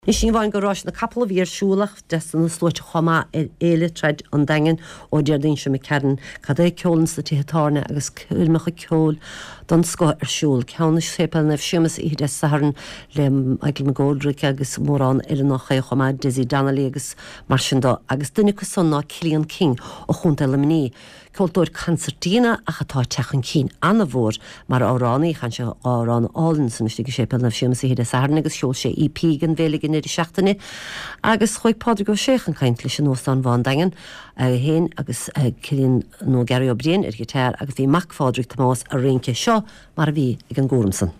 Is sin bhain gorás na couple of bhíarsúlach de na slóite chomá éile treid an dain ó deardín se me cean cad é ceolann sa títhetáne agus cilmecha ceol don sco arsúl ceanna sépal na bhsiúmas í de saharn le Michael McGoldrick agus mórrán ile nach é chomá Dizzy Donnelly agus mar sin dó agus duine go son ná Cillian King ó chunta lemní ceoltóir concertína a chatá techan cín anna bhór mar áránaí chan se árán álinn san istí go sépal na bhsiúmas í de saharn agus seol sé EP gan bhéligin idir seachtainni agus chuig pádraig go séchan caint leis an nósán bhain dagan héin agus Cillian nó Gary O'Brien ar gitar agus bhí Mac Fádric Tomás a réince seo mar a bhí ag an Górmsan.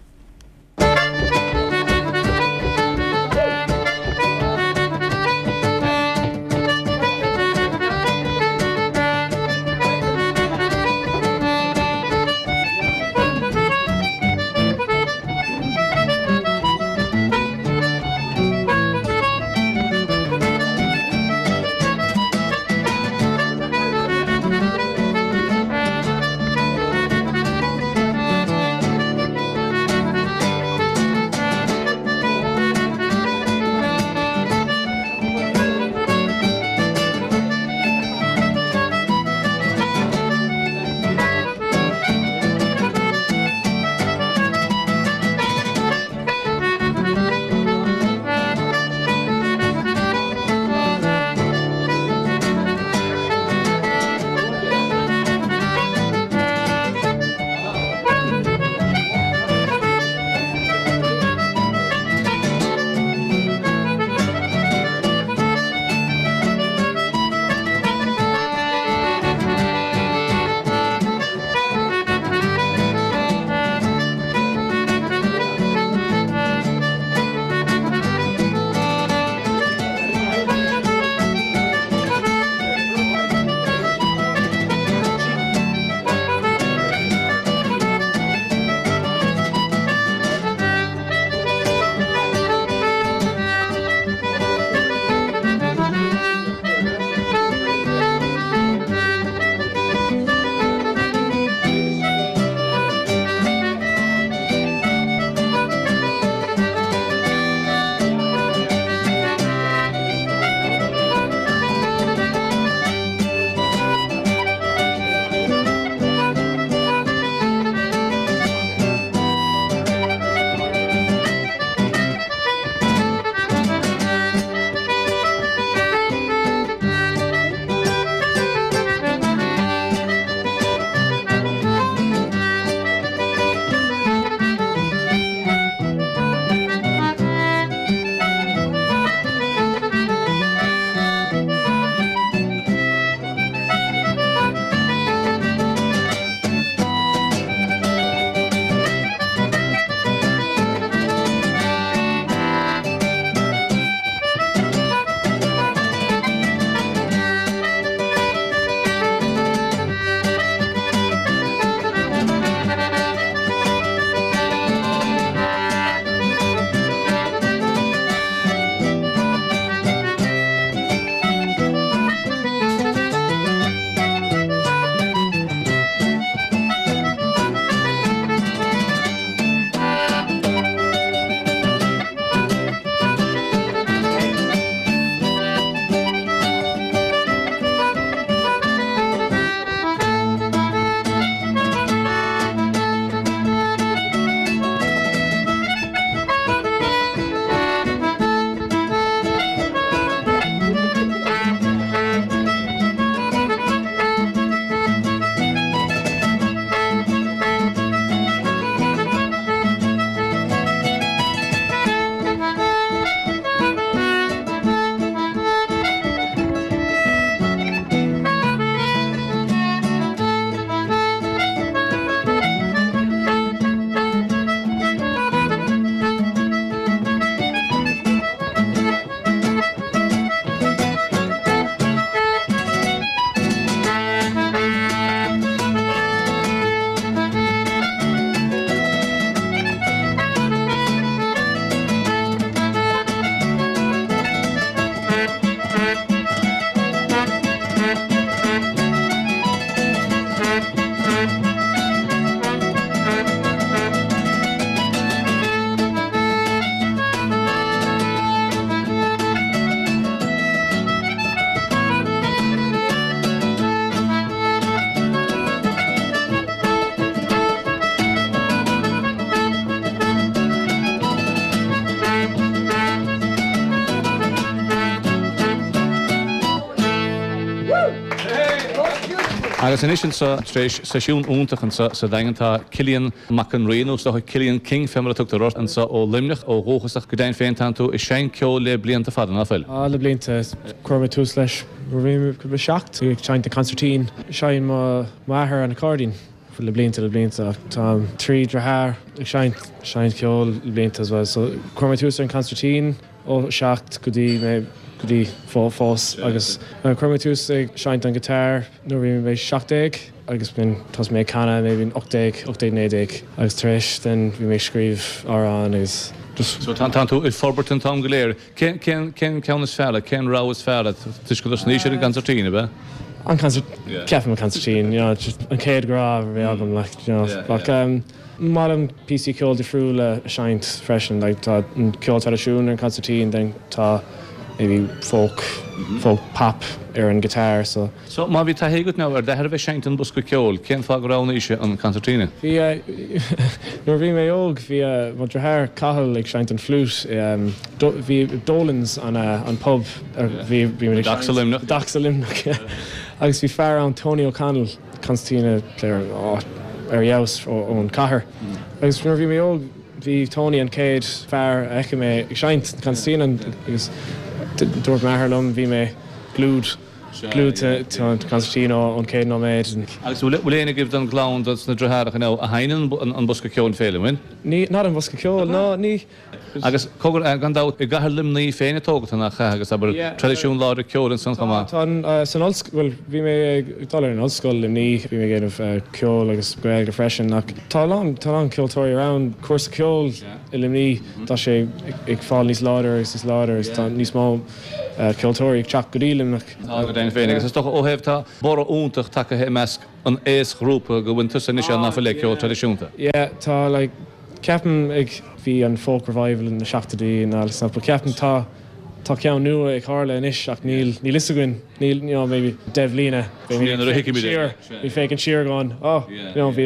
Agus in sin sa sesiún úntachan sa dagantá Cillian McInrino sa Cillian King femara tugtar rort an sa ó limnach ó hóchasach go dain féin tanú is sein ceol le blianta fadan áfuil. Le blianta cuairma tús leis roimh go seacht ag teint a concertín sein maithair an accordion le blianta tá trí drathir ag sein ceol le blianta as well. So cuairma tús an concertín ó seacht go dtí fós agus cuairma tús ag sein an gitar nó bhí mé 70 agus bin tas mé canna mé bhín 80 agus treis den bhí mé scríomh árán agus So tanú i forbert an tam goléir. Cén ceannas fearla, cén ráhas fearla, tuis go sníos ar an concertína be? An ceafim an concertín, an céad gráb bhí agam le. Má an PC ceol de friúla a seint freisin, tá an ceol tradiisiún an concertín, den tá maybe folk pop ar an guitar. So má bhí tá hégat ná ar dethir bheith seint an busca ceol, cén fá gorána ise an concertína? Nuair bhí mé óg bhí má drathir cathal ag seint an flút, bhí Dolans an pub bhí Daxalimnach agus bhí fear an Tony O'Connell concertína player ar jaus ón cathair. Agus nuair bhí mé óg bhí Tony an céad fear eice mé ag seint an concertína agus dúirt meharlumm bhí mé glúd an concertín an céad nóméid. Agus bhfuil éana gibh an glán na drathach a hainan an busca ceol féile, win? Ná an busca ceol, ní. Agus cogur gandá i gahar limnaí féinna tógata nach agus aber tradiisiún láir ceol an san chamá. Tá san olscoil bhí mé ag an olscoil limní, bhí mé géanamh ceol agus goéag de freisin nach tá an ceoltóirí arán cuasa ceol i limní tá sé ag fáil níos láidir is láidir tá níos mó ceoltóirí ag teach go dtí limnach. Go dain féin agus is tócha óhéibh tá bora úntach take measc an éasgrúpa go bhain tusa níos an nafa le ceol tradiisiúnta. Tá ceapan ag bhí an folk revival in na seachtaí and alles but ceapan tá ceann nua ag hála inis ach níl isagain níl maybe Dev Lína bhí fécinn siar gáin bhí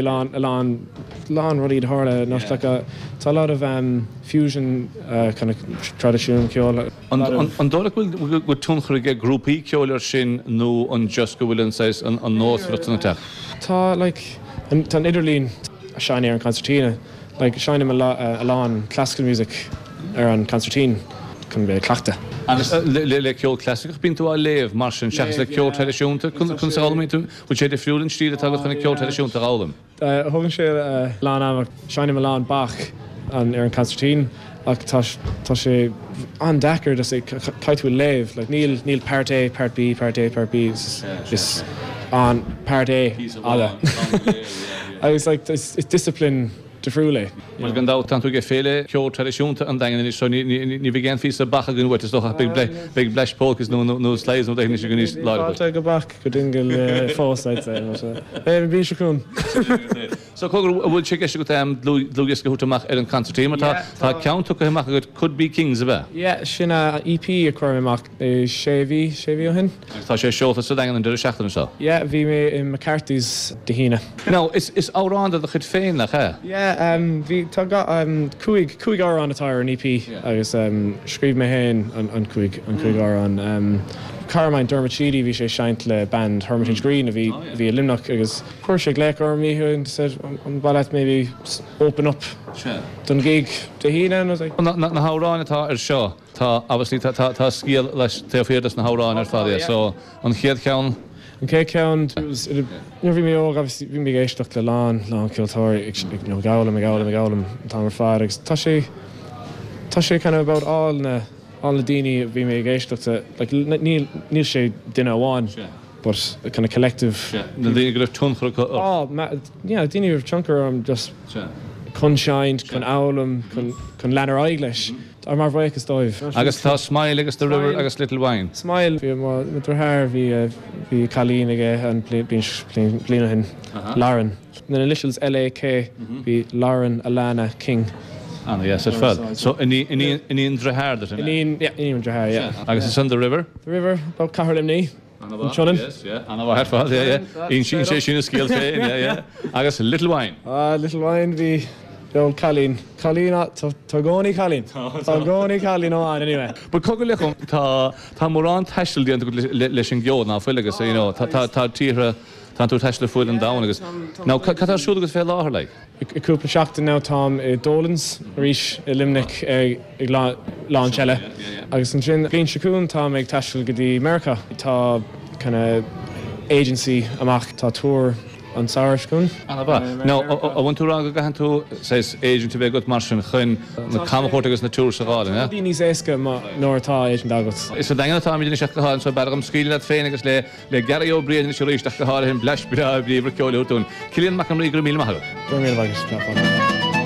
lán rudí hála tá lot of fusion kind of tradiisiún ceol. An dóla bhfuil túnchar ag grúpaí ceolir sin nó an just go bhfuil an nósfratan teach? Tá tá idirlín a seine ar an concertína. Shine along classical music an concertín can be clachta. Le ceol clásicach bín tú a léamh mar sin seachas le ceol tradiisiúnta chun sáilmí tú bhil sé de friúlann stíle tagad chuna ceol tradiisiúnta gálam. Thugann sé lán am Shine Malán Bach ar an concertín ach tá sé an dachar is caiitú léamh níl part A, part B, part A, part B is an part A ala. It's discipline friúla. Mar gandá tanú ge féile ceol tradiisiúnta an dagan is ní bhí gan fís a bacha gon bhait is doch big bleis pócas nó sléis nó dagan go níos láir. Tá go bach go dingeil fósáid bí seún. So cogur bhfuil sé go dlúgus go chuteach ar an concertíma tá ceann tu goach go could be Kings a bheith? Yeah, sinna EP a chuirmach séhí ó hin. Tá sé seolta sa dagan an deidir seachtain seo? Yeah, bhí mé in McCarthy's de hína. No, is árán a chud féin nach bhí tá cuaig ár an atá an EP agus scríb mé héin an cuaig ár an Carmine Dermotchidi bhí sé seint le band Hermitage Green a bhí limnach agus chuir sé gléic ar míú and said an ballad maybe open up don gig de hína. Na hárán atá ar seo tá obviously tá scíal leis teofiadas na hárán ar fádia so an chéad ceann. An cé ceann bhí mé óg bhí mé géisteach le lán ceoltóirí gálam tá mar fád agus tá sé kind of about all na daoine bhí mé géisteachta níl sé duine amháin but a kind of collective. Na daoine go raibh túnchar daoine ar chunkar am just chun seint chun álam chun leanar aigleis. Ar mar bhaid is dóibh. Agus tá Smile agus The River agus Little Wine. Smile bhí mit thir bhí Cailín aige an bliana hin Lauren. Na initials LAK bhí Lauren Alana King. Yes, it's fun. So in Drahar that in Drahar, yeah. Agus is on The River. The River about Caherlimney. Yes, yeah. Anna var herfall, yeah. In sin skills, yeah. Agus Little Wine. Little Wine bhí old Cailín Tagoni Cailín on anyway. But cogul lechum tá mór an teistil díanta leis an gceol ná fuil agus tá tíre tá tú teisle fuil an dána agus. Ná catar siúd agus fé láthir le. Cúpla seachtain ná tám Dolans ríis i limnic ag lán seile. Agus an sin bhíonn siún tá ag taisteil go dtí America. Tá kinda agency amach tá túr an saoircún. No, a bhain tú rá go gahan tú says agent to be good mar sin chun na camachort agus na túr sagáil, ne? Bhí níos éasca nóir tá agent agat. Is a dagan tá míidir seach goáin so bergam scíile féin agus le garó brian is ríéis go háir hin bleis bra bríomh ceolún. Cilíonn mac an rí 1,000,000 maithal. 2,000,000 agus.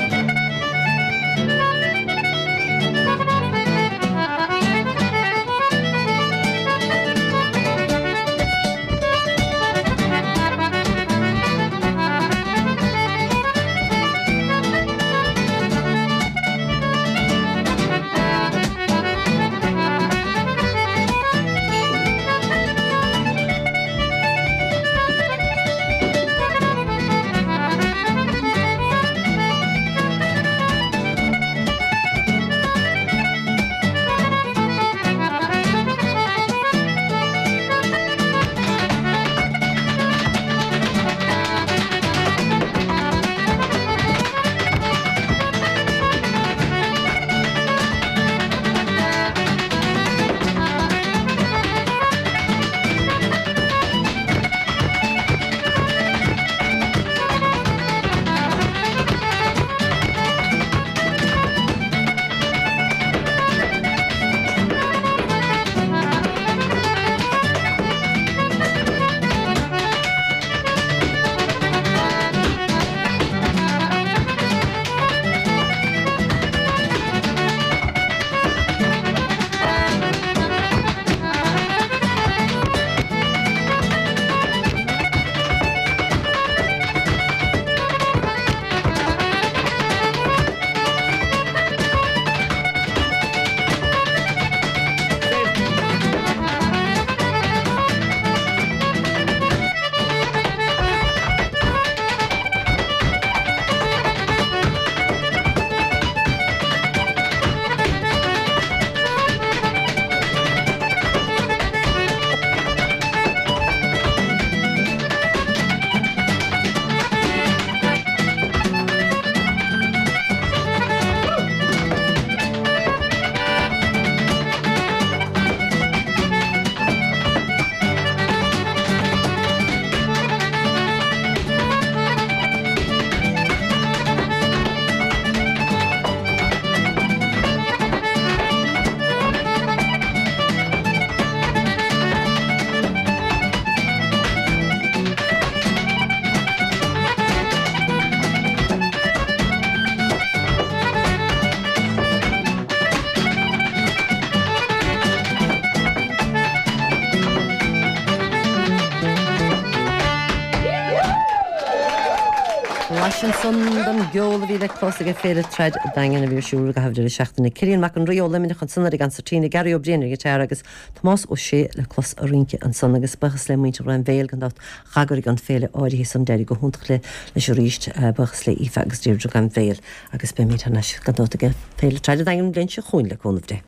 Sin son den geola bhí le chlósa go féle treid dagan a bhír siúr go hafidir seachtainna Cilíonn mac an riola mina chun sanna gan satína garí ó bréanir go tear agus Tomás ó sé le clos a rince an son agus bachas le muinte ran bhéil gan dat chagarí gan féle áirithe sam déir go húntaach le leis ríist bachas le ife agus dtírdru gan bhéil agus be mí gan dóta go féle treid dagan bléin se chuin le chunamh dé.